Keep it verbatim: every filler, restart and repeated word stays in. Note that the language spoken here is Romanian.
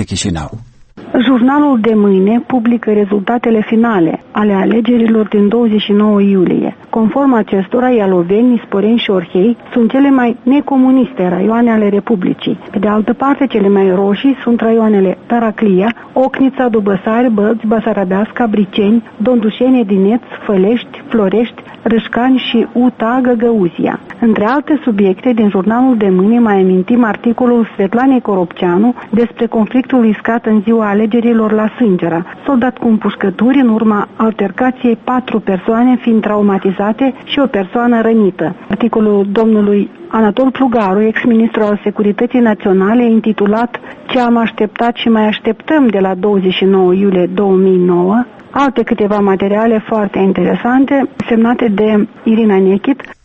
Chișinău. Jurnalul de mâine publică rezultatele finale ale alegerilor din douăzeci și nouă iulie. Conform acestora, Ialoveni, Nisporeni și Orhei sunt cele mai necomuniste raioane ale Republicii. Pe de altă parte, cele mai roșii sunt raioanele Taraclia, Ocnița, Dubăsari, Bălți, Basarabeasca, Briceni, Dondușeni, Edineț, Fălești, Florești, Râșcani și Uta, Găgăuzia. Între alte subiecte, din jurnalul de mâine mai amintim articolul Svetlanei Coropceanu despre conflictul iscat în ziua alegerilor la Sângera. S-au dat cu împușcături în urma altercației patru persoane fiind traumatizate și o persoană rănită. Articolul domnului Anatol Plugaru, ex-ministru al Securității Naționale, intitulat Ce am așteptat și mai așteptăm de la douăzeci și nouă iulie două mii nouă, alte câteva materiale foarte interesante semnate de Irina Nechit.